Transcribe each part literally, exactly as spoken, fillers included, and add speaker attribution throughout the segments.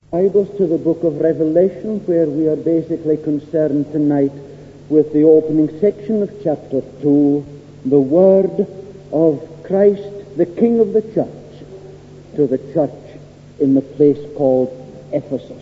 Speaker 1: Bibles to the book of Revelation, where we are basically concerned tonight with the opening section of chapter two, the word of Christ, the King of the church, to the church in the place called Ephesus.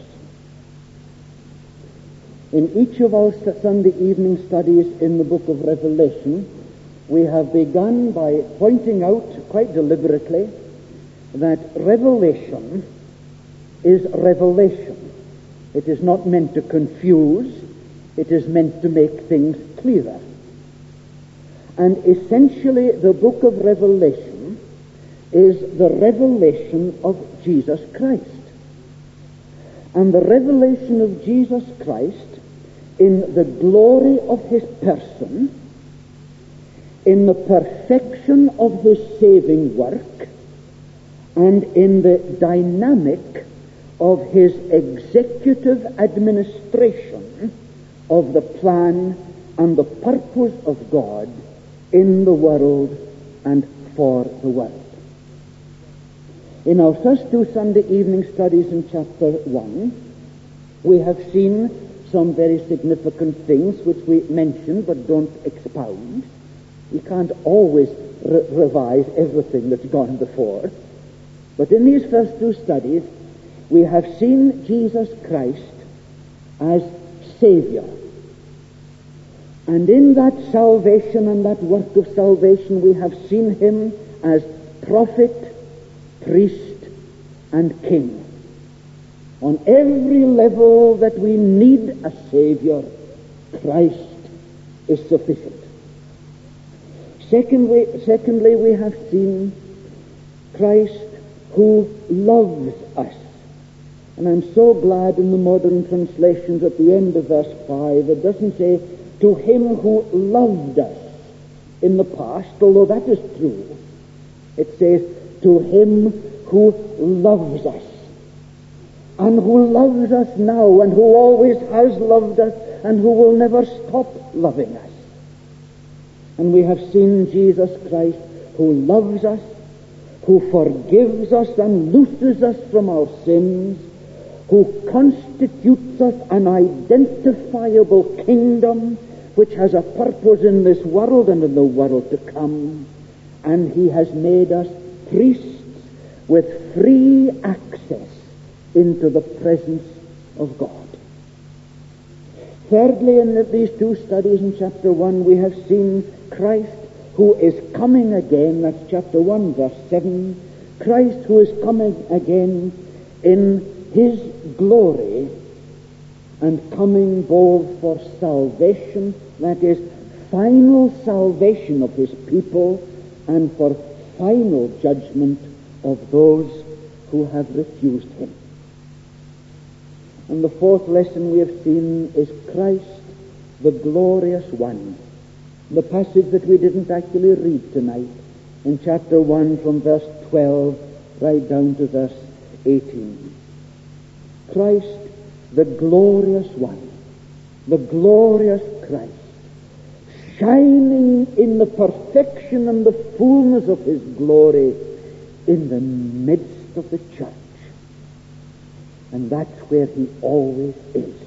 Speaker 1: In each of our Sunday evening studies in the book of Revelation, we have begun by pointing out quite deliberately that revelation is revelation. It is not meant to confuse. It is meant to make things clearer. And essentially, the book of Revelation is the revelation of Jesus Christ. And the revelation of Jesus Christ in the glory of his person, in the perfection of his saving work, and in the dynamic of his executive administration of the plan and the purpose of God in the world and for the world. In our first two Sunday evening studies in chapter one, we have seen some very significant things which we mention but don't expound. We can't always re- revise everything that's gone before. But in these first two studies, we have seen Jesus Christ as Savior. And in that salvation and that work of salvation, we have seen him as prophet, priest, and king. On every level that we need a Savior, Christ is sufficient. Secondly, secondly, we have seen Christ who loves us. And I'm so glad in the modern translations at the end of verse five, it doesn't say, to him who loved us in the past, although that is true. It says, to him who loves us, and who loves us now, and who always has loved us, and who will never stop loving us. And we have seen Jesus Christ who loves us, who forgives us and looses us from our sins, who constitutes us an identifiable kingdom which has a purpose in this world and in the world to come. And he has made us priests with free access into the presence of God. Thirdly, in these two studies in chapter one, we have seen Christ who is coming again. That's chapter one, verse seven. Christ who is coming again in his glory, and coming both for salvation, that is, final salvation of his people, and for final judgment of those who have refused him. And the fourth lesson we have seen is Christ, the glorious one. The passage that we didn't actually read tonight, in chapter one from verse twelve right down to verse eighteen. Christ, the glorious one, the glorious Christ, shining in the perfection and the fullness of his glory in the midst of the church. And that's where he always is.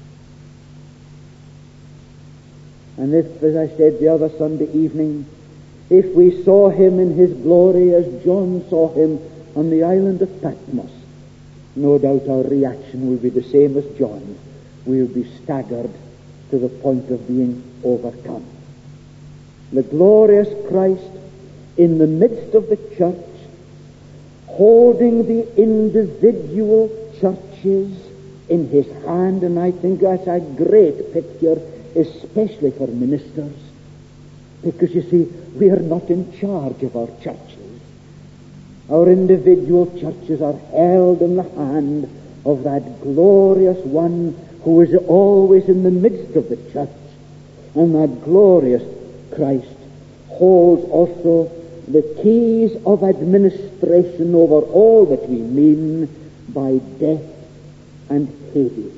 Speaker 1: And if, as I said the other Sunday evening, if we saw him in his glory as John saw him on the island of Patmos, no doubt our reaction will be the same as John. We will be staggered to the point of being overcome. The glorious Christ in the midst of the church, holding the individual churches in his hand, and I think that's a great picture, especially for ministers, because you see, we are not in charge of our churches. Our individual churches are held in the hand of that glorious one who is always in the midst of the church. And that glorious Christ holds also the keys of administration over all that we mean by death and Hades.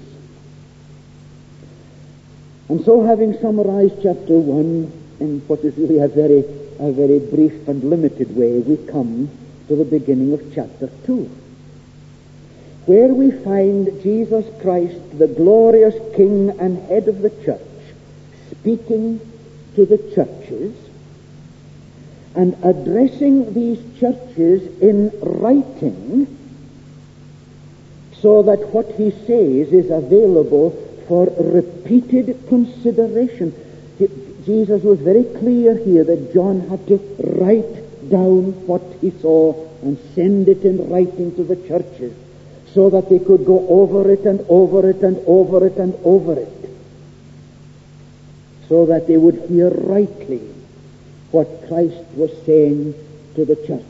Speaker 1: And so, having summarized chapter one in what is really a very, a very brief and limited way, we come to the beginning of chapter two. where we find Jesus Christ, the glorious King and head of the church, speaking to the churches and addressing these churches in writing, so that what he says is available for repeated consideration. Jesus was very clear here that John had to write down what he saw and send it in writing to the churches, so that they could go over it and over it and over it and over it, so that they would hear rightly what Christ was saying to the church.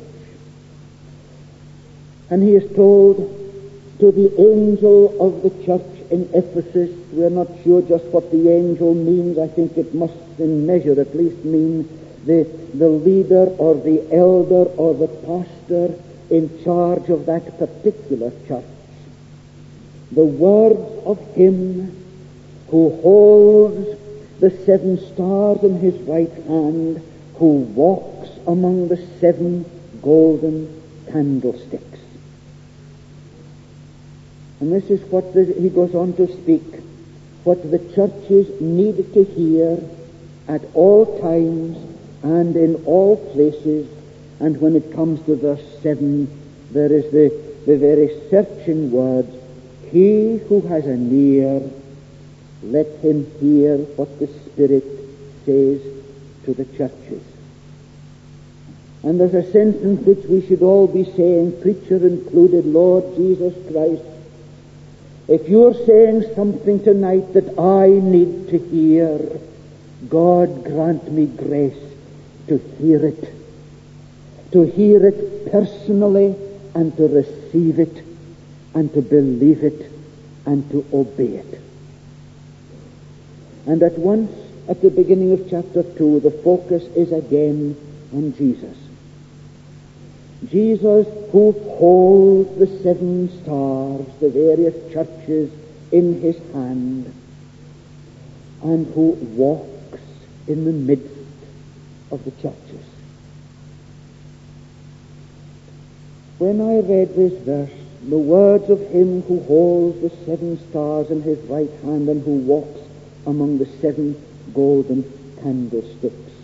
Speaker 1: And he is told to the angel of the church in Ephesus. We are not sure just what the angel means. I think it must in measure at least mean the, the leader or the elder or the pastor in charge of that particular church. The words of him who holds the seven stars in his right hand, who walks among the seven golden candlesticks. And this is what the, he goes on to speak, what the churches need to hear at all times and in all places. And when it comes to verse seven, there is the, the very searching words, he who has an ear, let him hear what the Spirit says to the churches. And there's a sentence which we should all be saying, preacher included, Lord Jesus Christ, if you're saying something tonight that I need to hear, God grant me grace to hear it, to hear it personally and to receive it and to believe it and to obey it. And at once, at the beginning of chapter two, the focus is again on Jesus. Jesus who holds the seven stars, the various churches, in his hand, and who walks in the midst of the churches. When I read this verse, the words of him who holds the seven stars in his right hand and who walks among the seven golden candlesticks,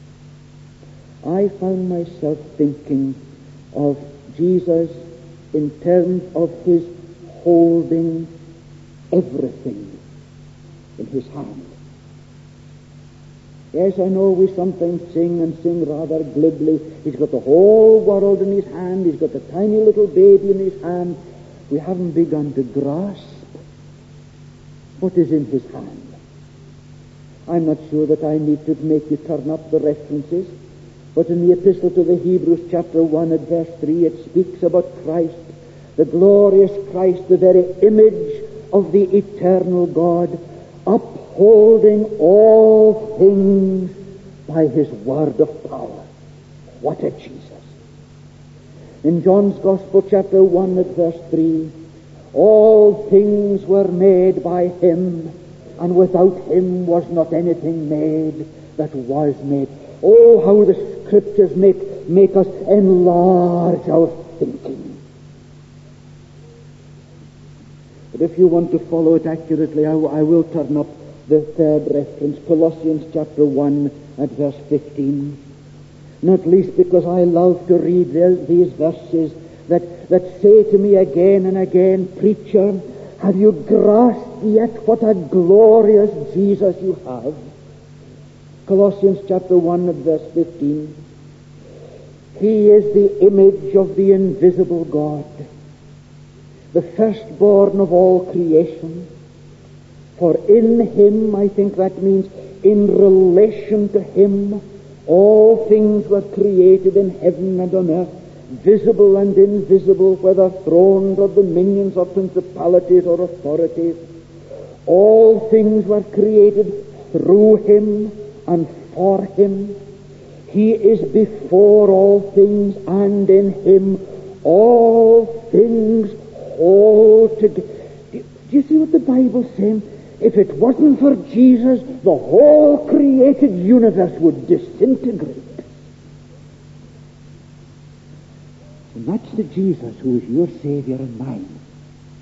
Speaker 1: I found myself thinking of Jesus in terms of his holding everything in his hand. Yes, I know we sometimes sing and sing rather glibly. He's got the whole world in his hand. He's got the tiny little baby in his hand. We haven't begun to grasp what is in his hand. I'm not sure that I need to make you turn up the references, but in the epistle to the Hebrews, chapter one at verse three, it speaks about Christ, the glorious Christ, the very image of the eternal God, upholding all things by his word of power. What a Jesus! In John's Gospel, chapter one at verse three, all things were made by him, and without him was not anything made that was made. Oh, how the Scriptures make, make us enlarge our thinking. But if you want to follow it accurately, I, I will turn up the third reference, Colossians chapter one at verse fifteen. Not least because I love to read these verses that, that say to me again and again, preacher, have you grasped yet what a glorious Jesus you have? Colossians chapter one at verse fifteen. He is the image of the invisible God, the firstborn of all creation. For in him, I think that means in relation to him, all things were created in heaven and on earth, visible and invisible, whether thrones or dominions or principalities or authorities. All things were created through him and for him. He is before all things, and in him all things hold together. Do you see what the Bible's saying? If it wasn't for Jesus, the whole created universe would disintegrate. And that's the Jesus who is your Savior and mine.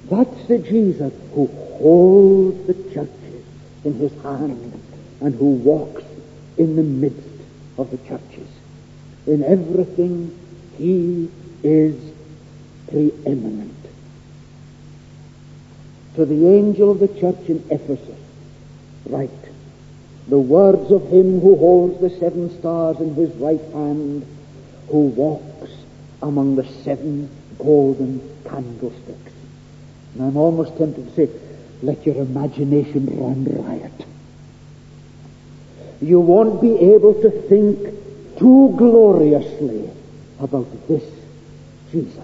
Speaker 1: That's the Jesus who holds the churches in his hand and who walks in the midst of the churches. In everything he is preeminent. To the angel of the church in Ephesus, write the words of him who holds the seven stars in his right hand, who walks among the seven golden candlesticks. And I'm almost tempted to say, let your imagination run riot. You won't be able to think too gloriously about this Jesus.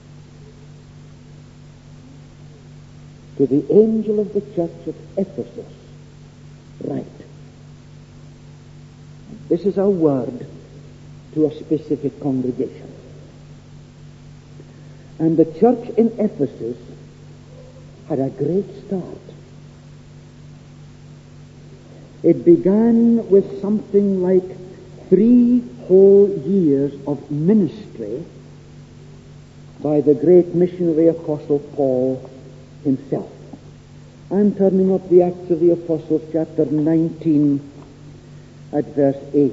Speaker 1: To the angel of the church of Ephesus, write. This is a word to a specific congregation. And the church in Ephesus had a great start. It began with something like three whole years of ministry by the great missionary apostle Paul himself. I'm turning up the Acts of the Apostles, chapter nineteen, at verse eight.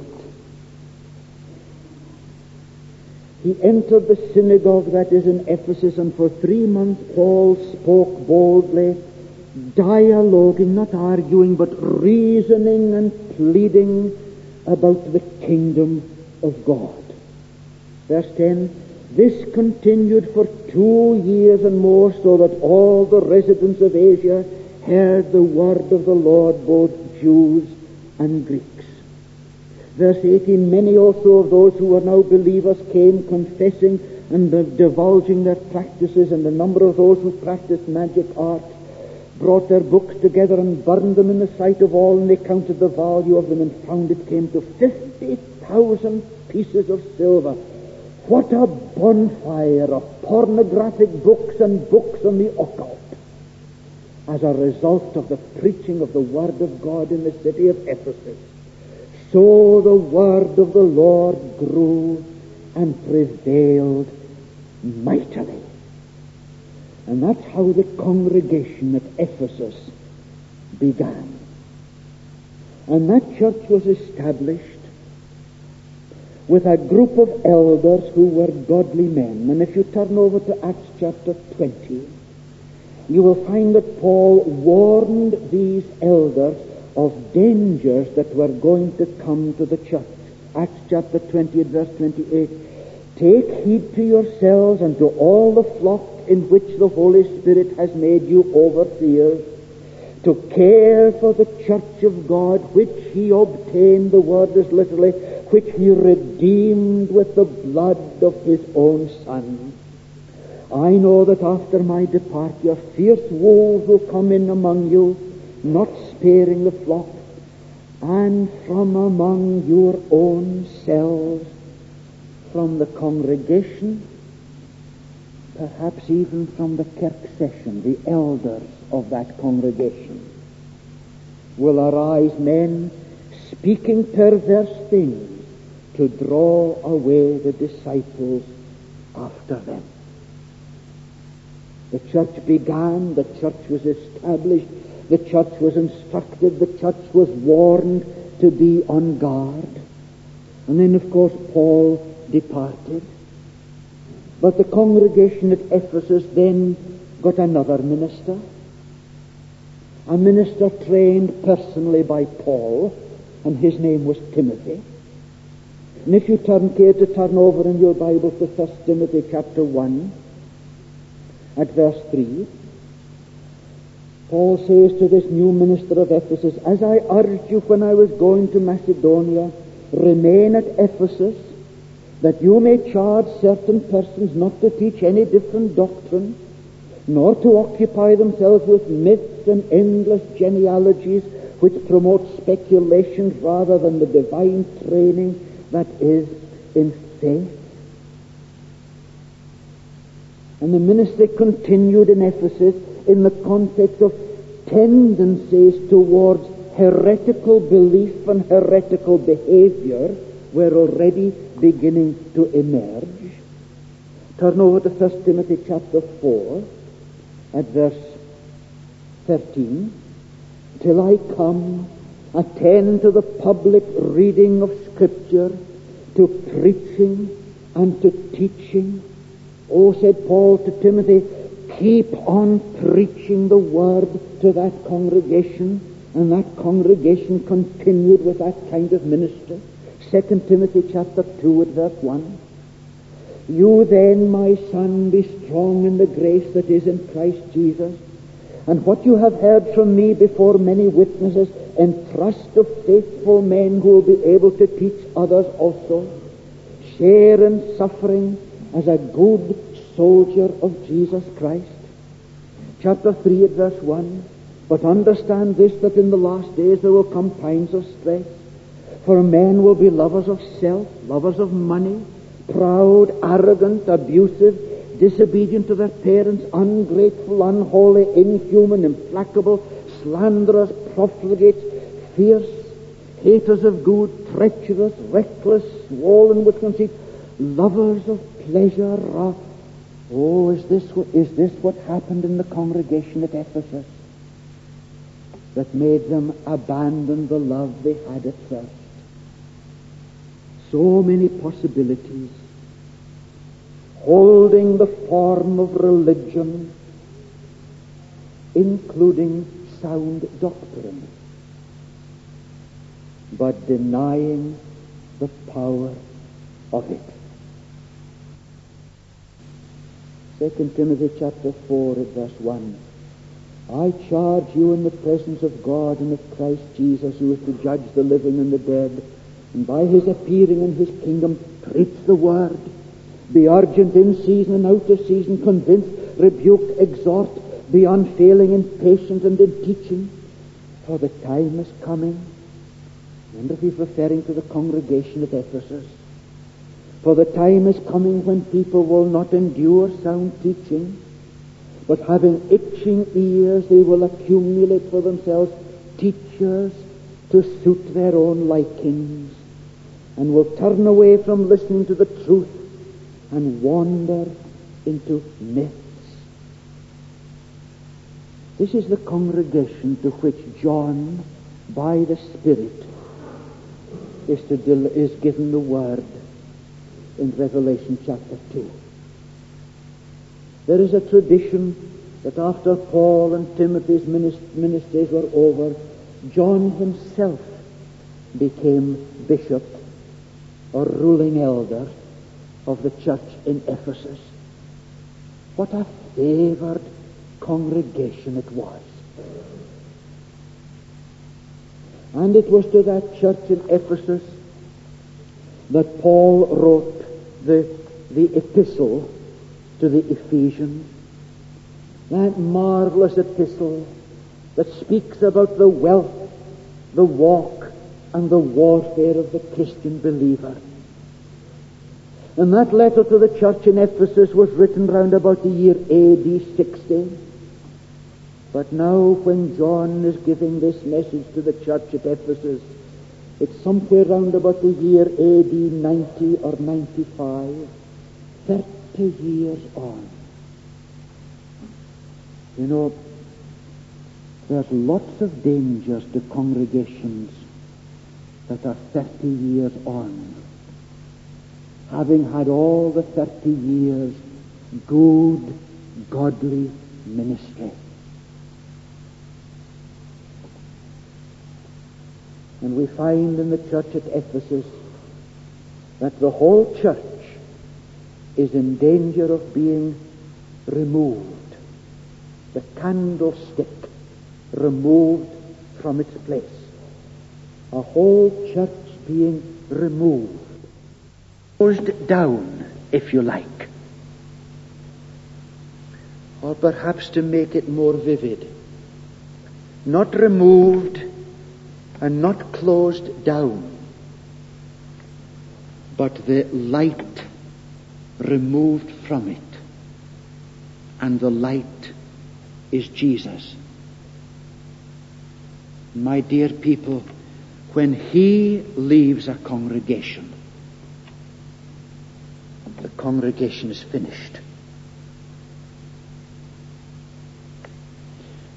Speaker 1: He entered the synagogue that is in Ephesus, and for three months Paul spoke boldly, dialoguing, not arguing, but reasoning and pleading about the kingdom of God. Verse ten, this continued for two years and more, so that all the residents of Asia heard the word of the Lord, both Jews and Greeks. Verse eighteen, many also of those who were now believers came confessing and divulging their practices, and the number of those who practiced magic arts brought their books together and burned them in the sight of all, and they counted the value of them and found it came to fifty thousand pieces of silver. What a bonfire of pornographic books and books on the occult as a result of the preaching of the Word of God in the city of Ephesus. So the word of the Lord grew and prevailed mightily. And that's how the congregation at Ephesus began. And that church was established with a group of elders who were godly men. And if you turn over to Acts chapter twenty, you will find that Paul warned these elders of dangers that were going to come to the church. Acts chapter twenty, verse twenty-eight. Take heed to yourselves and to all the flock in which the Holy Spirit has made you overseers, to care for the church of God, which he obtained, the word is literally, which he redeemed with the blood of his own Son. I know that after my departure, fierce wolves will come in among you, not sparing the flock, and from among your own selves, from the congregation, perhaps even from the Kirk session, the elders of that congregation, will arise men speaking perverse things to draw away the disciples after them. The church began, the church was established, the church was instructed, the church was warned to be on guard. And then, of course, Paul departed. But the congregation at Ephesus then got another minister, a minister trained personally by Paul, and his name was Timothy. And if you turn care to turn over in your Bible to First Timothy chapter one, at verse three, Paul says to this new minister of Ephesus, as I urged you when I was going to Macedonia, remain at Ephesus, that you may charge certain persons not to teach any different doctrine, nor to occupy themselves with myths and endless genealogies which promote speculations rather than the divine training that is in faith. And the ministry continued in Ephesus in the context of tendencies towards heretical belief and heretical behavior were already beginning to emerge. Turn over to First Timothy chapter four, at verse thirteen, till I come, attend to the public reading of Scripture, to preaching and to teaching. Oh, said Paul to Timothy, keep on preaching the word to that congregation, and that congregation continued with that kind of ministry. Second Timothy chapter two at verse one. You then, my son, be strong in the grace that is in Christ Jesus, and what you have heard from me before many witnesses, entrust to faithful men who will be able to teach others also. Share in suffering as a good soldier of Jesus Christ. Chapter three at verse one. But understand this, that in the last days there will come times of stress. For men will be lovers of self, lovers of money, proud, arrogant, abusive, disobedient to their parents, ungrateful, unholy, inhuman, implacable, slanderers, profligates, fierce, haters of good, treacherous, reckless, swollen with conceit, lovers of pleasure. Oh, is this, is this what happened in the congregation at Ephesus that made them abandon the love they had at first? So many possibilities, holding the form of religion, including sound doctrine, but denying the power of it. Second Timothy chapter four at verse one. I charge you in the presence of God and of Christ Jesus, who is to judge the living and the dead, and by his appearing in his kingdom, preach the word. Be urgent in season and out of season, convince, rebuke, exhort, be unfailing in patience and in teaching, for the time is coming. Remember, he's referring to the congregation at Ephesus. For the time is coming when people will not endure sound teaching, but having itching ears, they will accumulate for themselves teachers to suit their own likings, and will turn away from listening to the truth and wander into myths. This is the congregation to which John, by the Spirit, is, to del- is given the word in Revelation chapter two. There is a tradition that after Paul and Timothy's ministries were over, John himself became bishop or ruling elder of the church in Ephesus. What a favored congregation it was. And it was to that church in Ephesus that Paul wrote the, the epistle to the Ephesians, that marvelous epistle that speaks about the wealth, the walk, and the warfare of the Christian believer. And that letter to the church in Ephesus was written round about the year A D sixty. But now when John is giving this message to the church at Ephesus, it's somewhere round about the year A D ninety or ninety-five, thirty years on. You know, there's lots of dangers to congregations that are thirty years on, having had all the thirty years good, godly ministry. And we find in the church at Ephesus that the whole church is in danger of being removed. The candlestick removed from its place. A whole church being removed. Closed down, if you like. Or perhaps to make it more vivid, not removed and not closed down, but the light removed from it. And the light is Jesus. My dear people, when he leaves a congregation, the congregation is finished.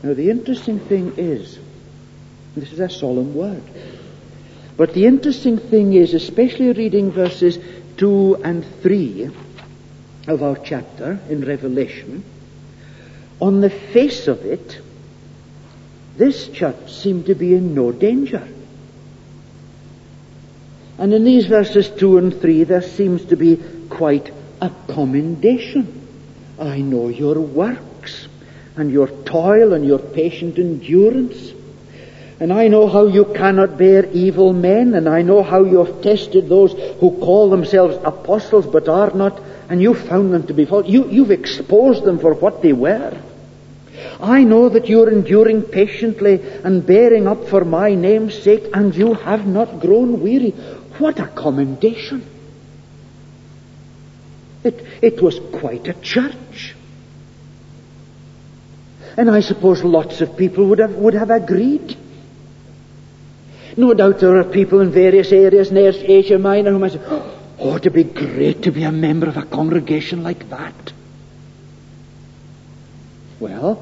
Speaker 1: Now the interesting thing is, this is a solemn word, but the interesting thing is, especially reading verses two and three of our chapter in Revelation, on the face of it, this church seemed to be in no danger. And in these verses two and three, there seems to be quite a commendation. I know your works, and your toil, and your patient endurance. And I know how you cannot bear evil men, and I know how you have tested those who call themselves apostles but are not, and you found them to be false. You, you've exposed them for what they were. I know that you're enduring patiently and bearing up for my name's sake, and you have not grown weary. What a commendation. It, it was quite a church. And I suppose lots of people would have, would have agreed. No doubt there are people in various areas near Asia Minor who might say, oh, it'd be great to be a member of a congregation like that. Well,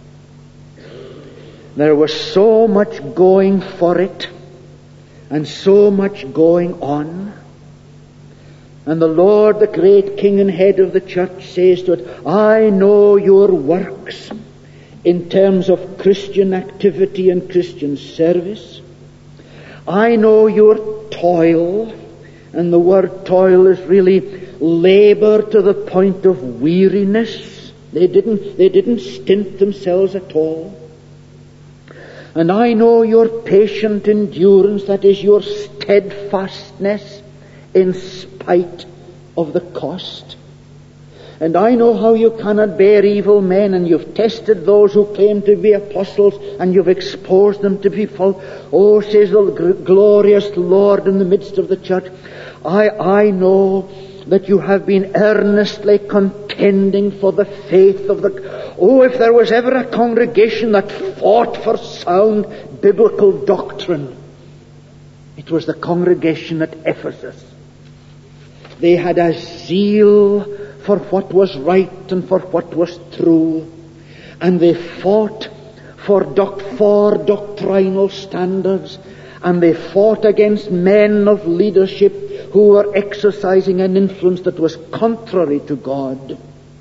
Speaker 1: there was so much going for it, and so much going on. And the Lord, the great King and Head of the church, says to it, I know your works in terms of Christian activity and Christian service. I know your toil, and the word toil is really labor to the point of weariness. They didn't, they didn't stint themselves at all. And I know your patient endurance, that is your steadfastness in spite of the cost. And I know how you cannot bear evil men, and you've tested those who claim to be apostles, and you've exposed them to be false. Oh, says the glorious Lord in the midst of the church, I, I know that you have been earnestly contending for the faith of the... Oh, if there was ever a congregation that fought for sound biblical doctrine, it was the congregation at Ephesus. They had a zeal for what was right and for what was true, and they fought for, doc- for doctrinal standards, and they fought against men of leadership who were exercising an influence that was contrary to God.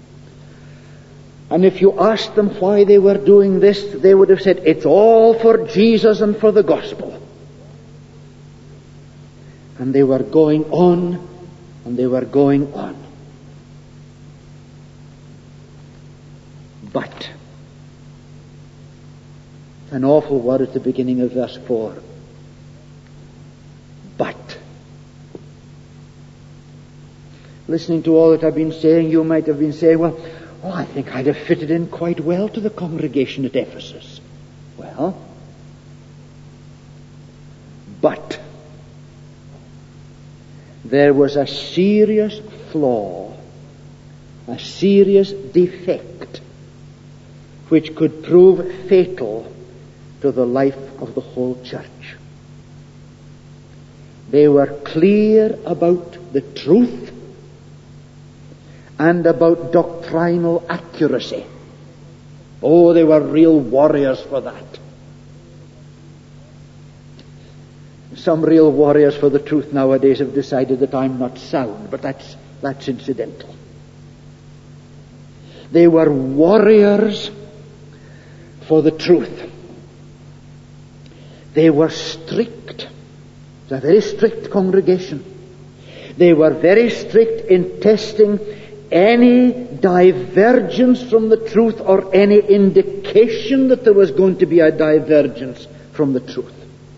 Speaker 1: And if you asked them why they were doing this, they would have said, it's all for Jesus and for the gospel. And they were going on, and they were going on. But, an awful word at the beginning of verse four. But. Listening to all that I've been saying, you might have been saying, well, oh, I think I'd have fitted in quite well to the congregation at Ephesus. Well, but there was a serious flaw, a serious defect, which could prove fatal to the life of the whole church. They were clear about the truth and about doctrinal accuracy. Oh, they were real warriors for that. Some real warriors for the truth nowadays have decided that I'm not sound, but that's, that's incidental. They were warriors for the truth. They were strict. It's a very strict congregation. They were very strict in testing any divergence from the truth or any indication that there was going to be a divergence from the truth.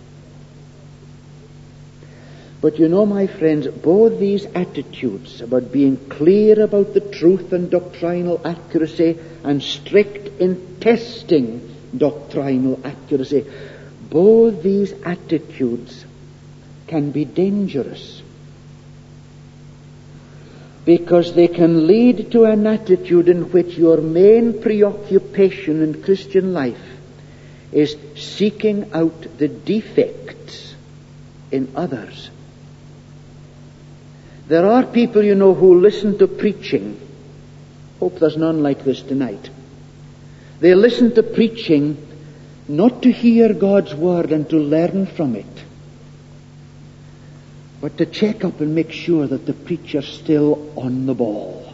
Speaker 1: But you know, my friends, both these attitudes about being clear about the truth and doctrinal accuracy and strict in testing doctrinal accuracy, both these attitudes can be dangerous, because they can lead to an attitude in which your main preoccupation in Christian life is seeking out the defects in others. There are people, you know, who listen to preaching. Hope there's none like this tonight. They listen to preaching not to hear God's word and to learn from it, but to check up and make sure that the preacher's still on the ball.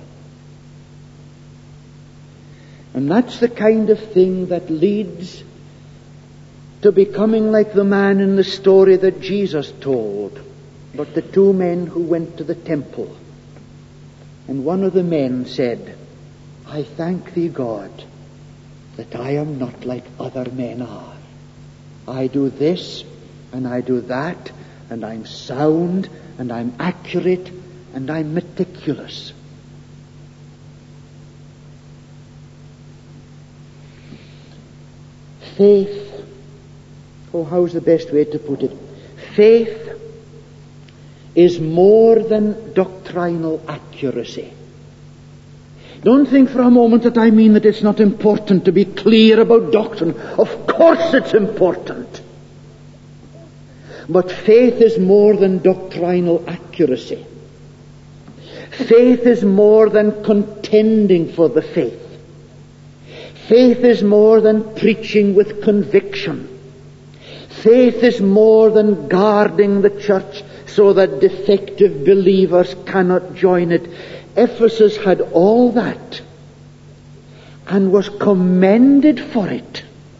Speaker 1: And that's the kind of thing that leads to becoming like the man in the story that Jesus told about the two men who went to the temple. And one of the men said, "I thank thee, God, that I am not like other men are. I do this and I do that, and I'm sound and I'm accurate and I'm meticulous." Faith, oh, how's the best way to put it? Faith is more than doctrinal accuracy. Don't think for a moment that I mean that it's not important to be clear about doctrine. Of course it's important. But faith is more than doctrinal accuracy. Faith is more than contending for the faith. Faith is more than preaching with conviction. Faith is more than guarding the church so that defective believers cannot join it. Ephesus had all that and was commended for it.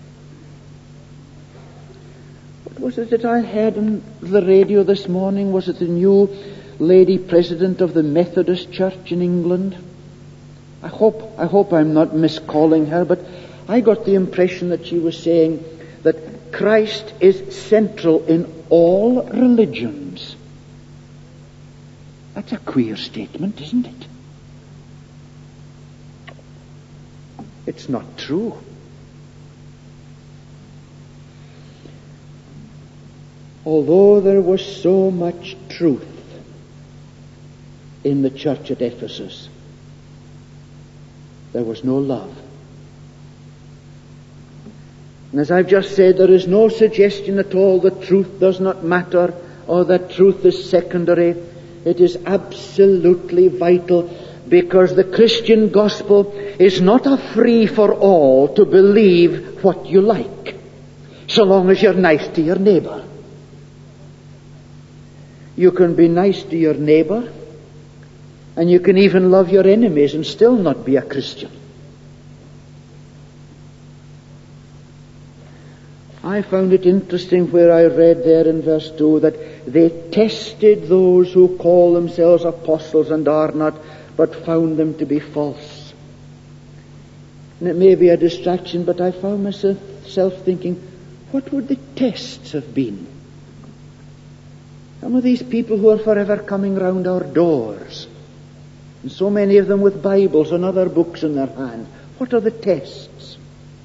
Speaker 1: What was it that I heard on the radio this morning? Was it the new lady president of the Methodist Church in England? I hope, I hope I'm not miscalling her, but I got the impression that she was saying that Christ is central in all religions. That's a queer statement, isn't it? It's not true. Although there was so much truth in the church at Ephesus, there was no love. And as I've just said, there is no suggestion at all that truth does not matter or that truth is secondary. It is absolutely vital, because the Christian gospel is not a free-for-all to believe what you like, so long as you're nice to your neighbor. You can be nice to your neighbor, and you can even love your enemies and still not be a Christian. I found it interesting where I read there in verse two that they tested those who call themselves apostles and are not, but found them to be false. And it may be a distraction, but I found myself thinking, what would the tests have been? Some of these people who are forever coming round our doors, and so many of them with Bibles and other books in their hand, what are the tests?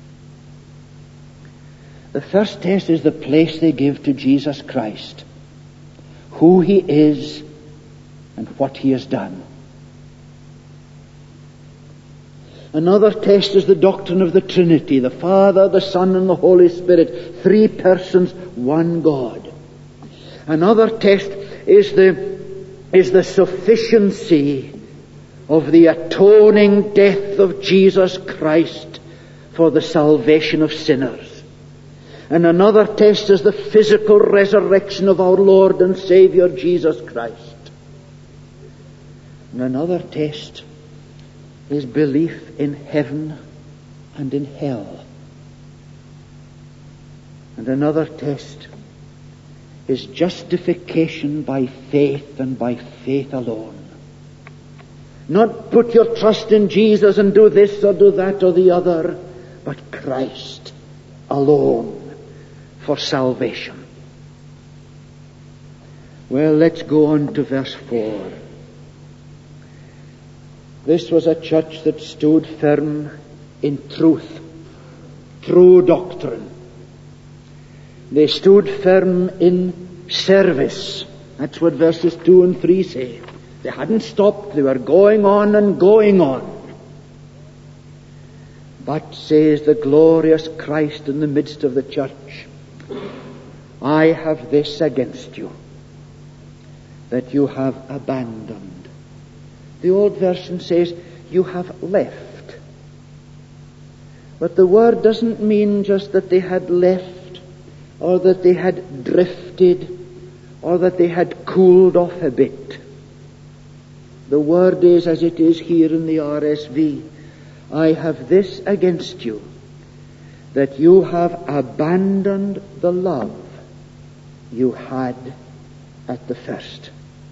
Speaker 1: The first test is the place they give to Jesus Christ, who He is and what He has done. Another test is the doctrine of the Trinity, the Father, the Son, and the Holy Spirit, three persons, one God. Another test is the, is the sufficiency of the atoning death of Jesus Christ for the salvation of sinners. And another test is the physical resurrection of our Lord and Savior Jesus Christ. And another test is belief in heaven and in hell. And another test is justification by faith and by faith alone. Not put your trust in Jesus and do this or do that or the other, but Christ alone for salvation. Well, let's go on to verse four. This was a church that stood firm in truth, true doctrine. They stood firm in service. That's what verses two and three say. They hadn't stopped. They were going on and going on. But, says the glorious Christ in the midst of the church, I have this against you, that you have abandoned. The old version says, you have left But the word doesn't mean just that they had left, or that they had drifted, or that they had cooled off a bit. The word is, as it is here in the R S V, I have this against you, that you have abandoned the love you had at the first.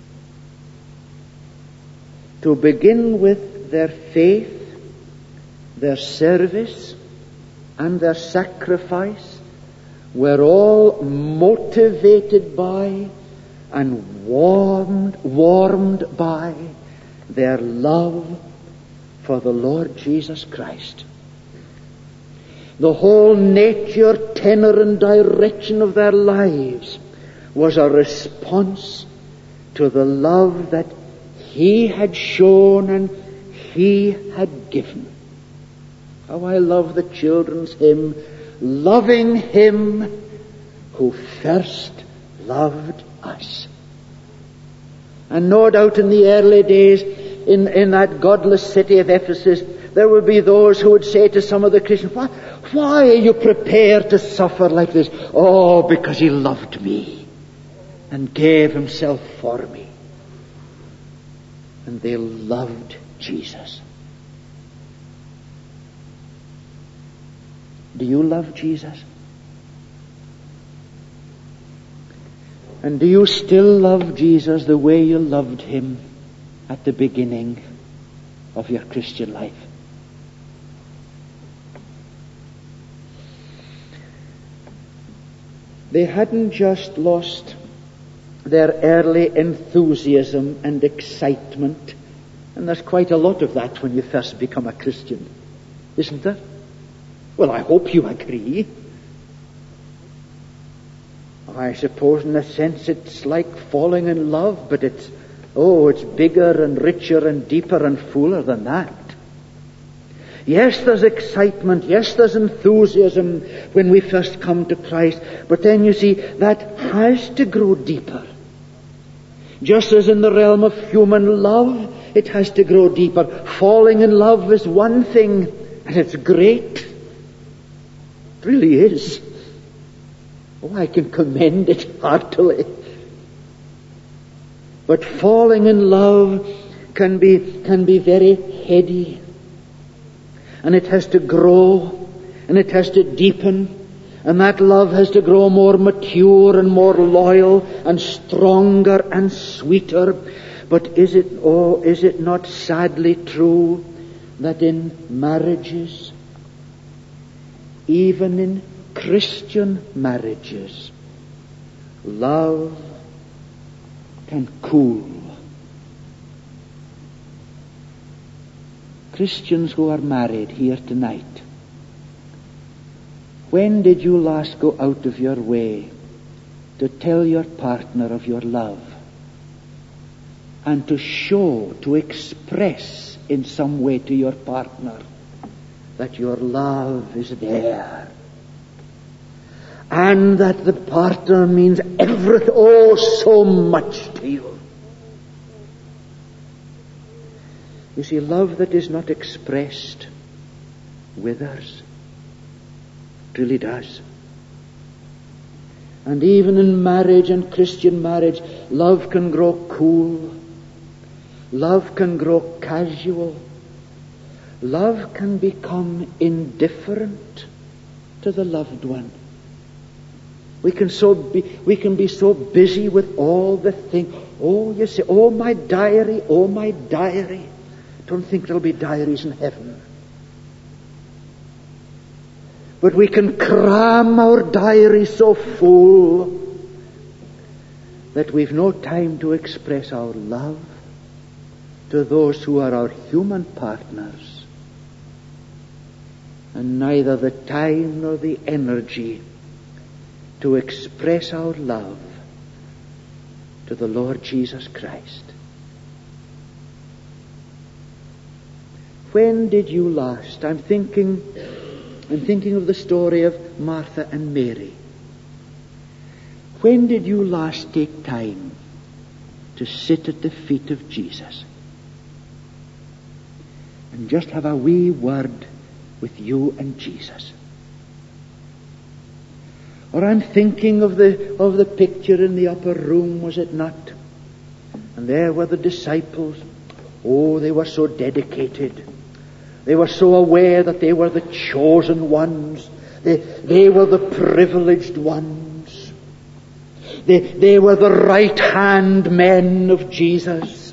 Speaker 1: To begin with, their faith, their service, and their sacrifice were all motivated by and warmed, warmed by their love for the Lord Jesus Christ. The whole nature, tenor, and direction of their lives was a response to the love that He had shown and He had given. How I love the children's hymn, loving Him who first loved us. And no doubt in the early days, in, in that godless city of Ephesus, there would be those who would say to some of the Christians, why, why are you prepared to suffer like this? Oh, because He loved me and gave Himself for me. And they loved Jesus. Do you love Jesus? And do you still love Jesus the way you loved Him at the beginning of your Christian life? They hadn't just lost their early enthusiasm and excitement, and there's quite a lot of that when you first become a Christian, isn't there? Well, I hope you agree. I suppose in a sense it's like falling in love, but it's, oh, it's bigger and richer and deeper and fuller than that. Yes, there's excitement. Yes, there's enthusiasm when we first come to Christ. But then you see, that has to grow deeper. Just as in the realm of human love, it has to grow deeper. Falling in love is one thing, and it's great. It really is. Oh, I can commend it heartily. But falling in love can be, can be very heady. And it has to grow, and it has to deepen, and that love has to grow more mature and more loyal and stronger and sweeter. But is it, oh, is it not sadly true that in marriages, even in Christian marriages, love can cool? Christians who are married here tonight, when did you last go out of your way to tell your partner of your love and to show, to express in some way to your partner that your love is there and that the partner means everything, oh, so much to you? You see, love that is not expressed withers. It really does. And even in marriage and Christian marriage, love can grow cool. Love can grow casual. Love can become indifferent to the loved one. We can so be, we can be so busy with all the things. Oh, you say, oh, my diary, oh, my diary. Don't think there'll be diaries in heaven. But we can cram our diary so full that we've no time to express our love to those who are our human partners, and neither the time nor the energy to express our love to the Lord Jesus Christ. When did you last? I'm thinking, I'm thinking of the story of Martha and Mary. When did you last take time to sit at the feet of Jesus and just have a wee word with you and Jesus. Or I'm thinking of the of the picture in the upper room, was it not? And there were the disciples. Oh, they were so dedicated. They were so aware that they were the chosen ones. They, they were the privileged ones. They, they were the right-hand men of Jesus.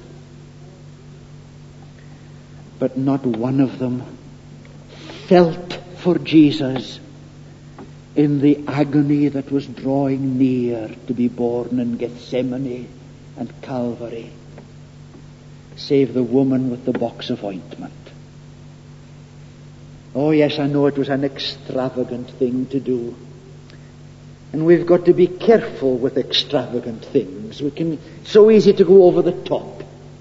Speaker 1: But not one of them felt for Jesus in the agony that was drawing near to be born in Gethsemane and Calvary, save the woman with the box of ointment. Oh yes, I know it was an extravagant thing to do. And we've got to be careful with extravagant things. We can, it's so easy to go over the top.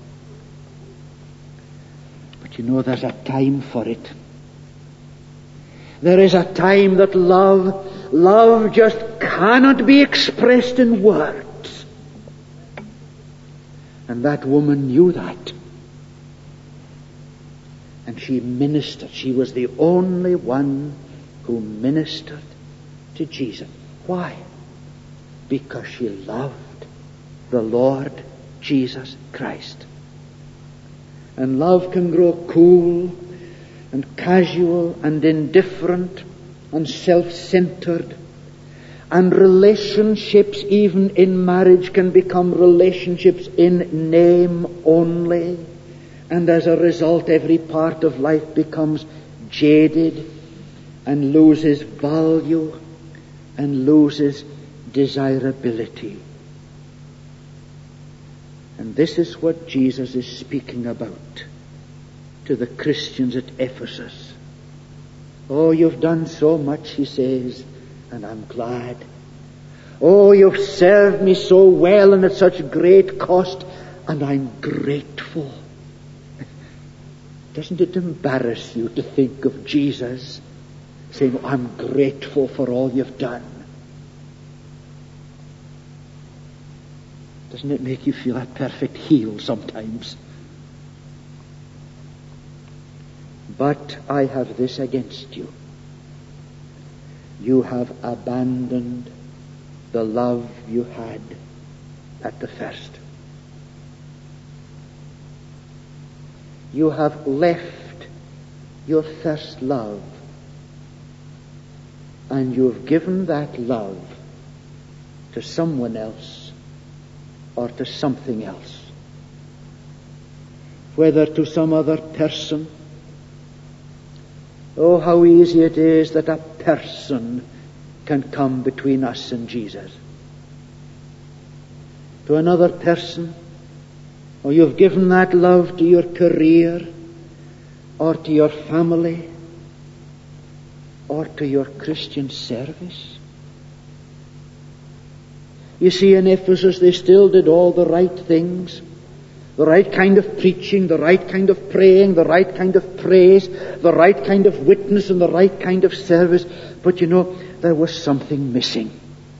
Speaker 1: But you know, there's a time for it. There is a time that love, love just cannot be expressed in words. And that woman knew that. And she ministered. She was the only one who ministered to Jesus. Why? Because she loved the Lord Jesus Christ. And love can grow cool and casual and indifferent and self-centered. And relationships, even in marriage, can become relationships in name only. And as a result, every part of life becomes jaded and loses value and loses desirability. And this is what Jesus is speaking about to the Christians at Ephesus. Oh, you've done so much, he says, and I'm glad. Oh, you've served me so well and at such great cost, and I'm grateful. Doesn't it embarrass you to think of Jesus saying, oh, I'm grateful for all you've done? Doesn't it make you feel a perfect heel sometimes? But I have this against you. You have abandoned the love you had at the first. You have left your first love, and you've given that love to someone else or to something else. Whether to some other person. Oh, how easy it is that a person can come between us and Jesus. To another person. Or you've given that love to your career, or to your family, or to your Christian service. You see, in Ephesus they still did all the right things. The right kind of preaching, the right kind of praying, the right kind of praise, the right kind of witness, and the right kind of service. But you know, there was something missing.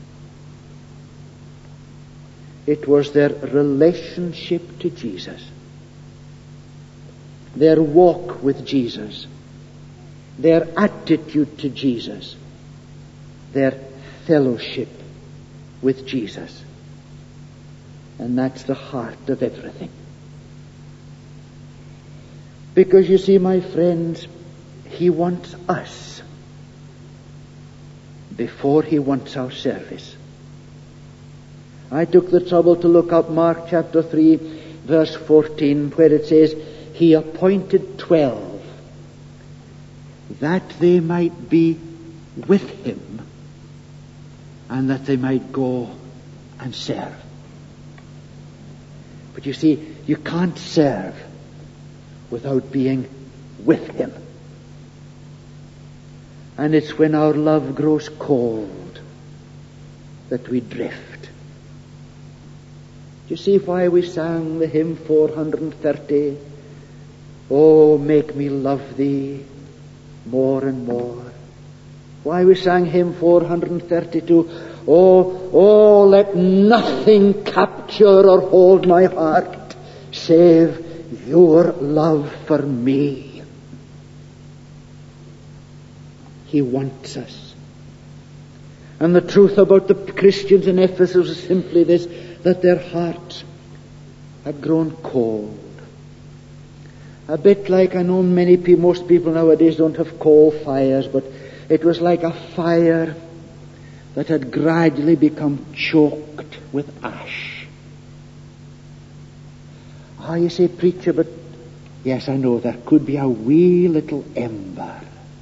Speaker 1: It was their relationship to Jesus, their walk with Jesus, their attitude to Jesus, their fellowship with Jesus. And that's the heart of everything. Because you see, my friends, He wants us before He wants our service. I took the trouble to look up Mark chapter three, verse fourteen, where it says, He appointed twelve, that they might be with Him, and that they might go and serve. But you see, you can't serve without being with Him. And it's when our love grows cold that we drift. Do you see why we sang the hymn four hundred thirty? Oh, make me love Thee more and more. Why we sang hymn four hundred thirty-two? Oh, oh, let nothing capture or hold my heart save Your love for me. He wants us. And the truth about the Christians in Ephesus is simply this, that their hearts had grown cold. A bit like, I know many people, most people nowadays don't have coal fires, but it was like a fire that had gradually become choked with ash. Ah, you say, preacher, but yes, I know there could be a wee little ember.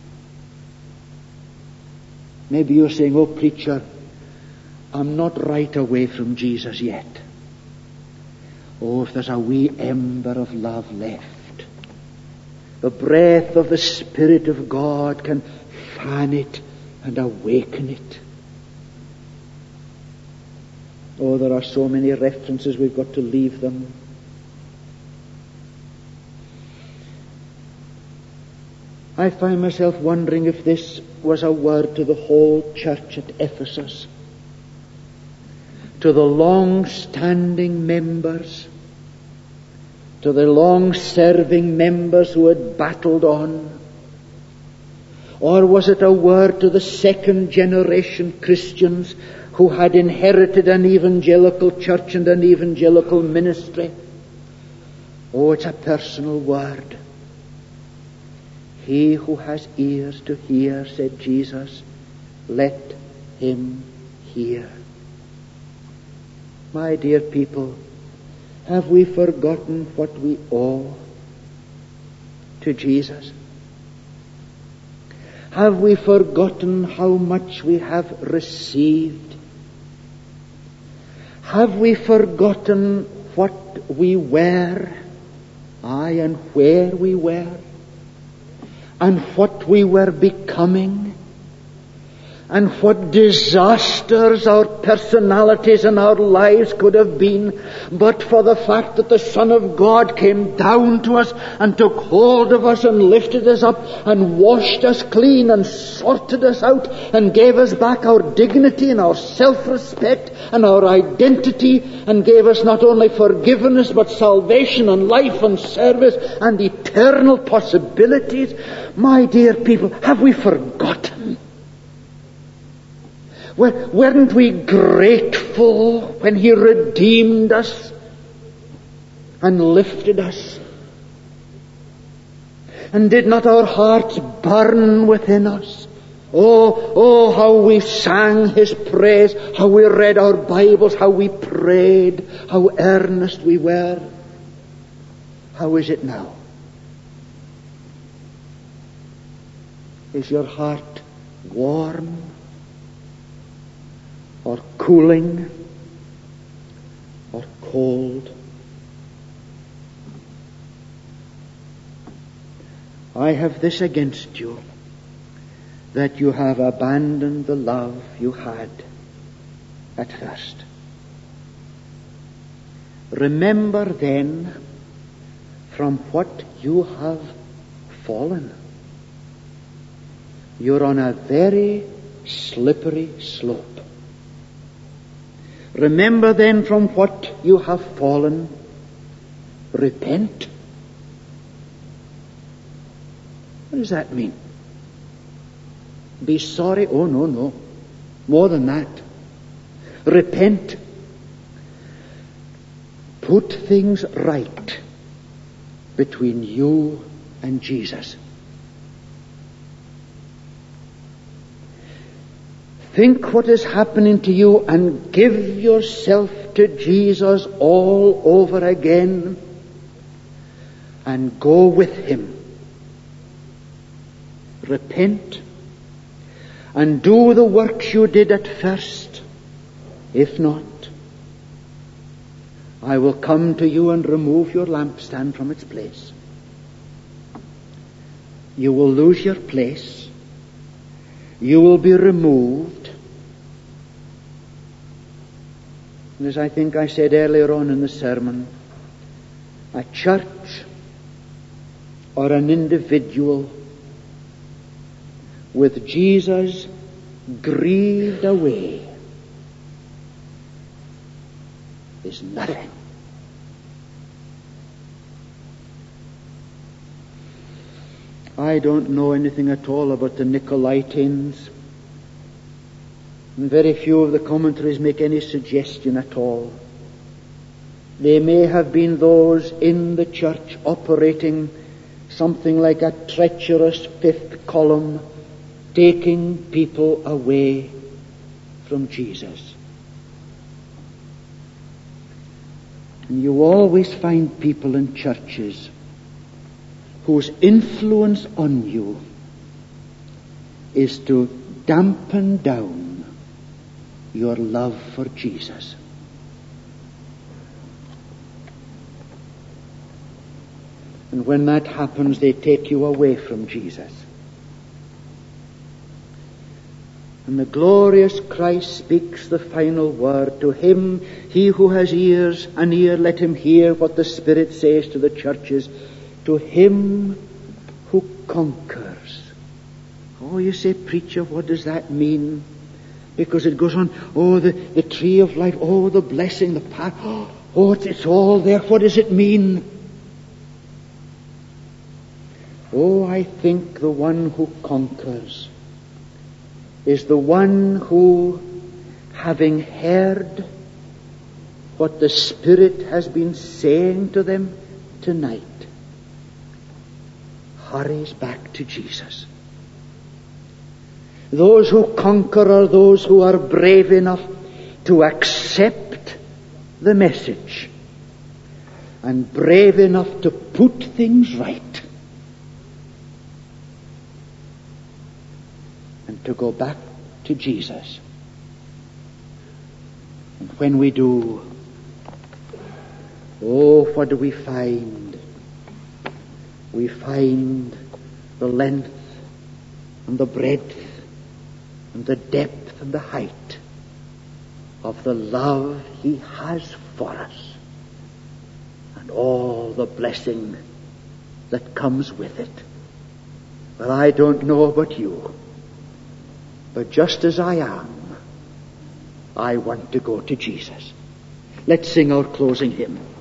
Speaker 1: Maybe you're saying, oh, preacher, I'm not right away from Jesus yet. Oh, if there's a wee ember of love left, the breath of the Spirit of God can fan it and awaken it. Oh, there are so many references, we've got to leave them. I find myself wondering if this was a word to the whole church at Ephesus, to the long-standing members, to the long-serving members who had battled on, or was it a word to the second-generation Christians who had inherited an evangelical church and an evangelical ministry? Oh, it's a personal word. He who has ears to hear, said Jesus, let him hear. My dear people, have we forgotten what we owe to Jesus? Have we forgotten how much we have received? Have we forgotten what we were, aye, and where we were? And what we were becoming, and what disasters our personalities and our lives could have been, but for the fact that the Son of God came down to us and took hold of us and lifted us up and washed us clean and sorted us out and gave us back our dignity and our self-respect and our identity, and gave us not only forgiveness but salvation and life and service and eternal possibilities. My dear people, have we forgotten? Weren't we grateful when He redeemed us and lifted us? And did not our hearts burn within us? Oh, oh, how we sang His praise, how we read our Bibles, how we prayed, how earnest we were. How is it now? Is your heart warm or cooling or cold? I have this against you, that you have abandoned the love you had at first. Remember then from what you have fallen. You're on a very slippery slope. Remember then from what you have fallen. Repent. What does that mean? Be sorry? Oh, no, no. More than that. Repent. Put things right between you and Jesus. Think what is happening to you and give yourself to Jesus all over again and go with Him. Repent and do the works you did at first. If not, I will come to you and remove your lampstand from its place. You will lose your place. You will be removed. And as I think I said earlier on in the sermon, a church or an individual with Jesus grieved away is nothing. I don't know anything at all about the Nicolaitans. And very few of the commentaries make any suggestion at all. They may have been those in the church operating something like a treacherous fifth column, taking people away from Jesus. And you always find people in churches whose influence on you is to dampen down your love for Jesus. And when that happens, they take you away from Jesus. And the glorious Christ speaks the final word. To him, he who has ears, an ear, let him hear what the Spirit says to the churches. To him who conquers. Oh, you say, preacher, what does that mean? Because it goes on, oh, the, the tree of life, oh, the blessing, the path, oh, it's, it's all there. What does it mean? Oh, I think the one who conquers is the one who, having heard what the Spirit has been saying to them tonight, hurries back to Jesus. Those who conquer are those who are brave enough to accept the message and brave enough to put things right and to go back to Jesus. And when we do, oh, what do we find? We find the length and the breadth and the depth and the height of the love he has for us, and all the blessing that comes with it. Well, I don't know about you, but just as I am, I want to go to Jesus. Let's sing our closing hymn.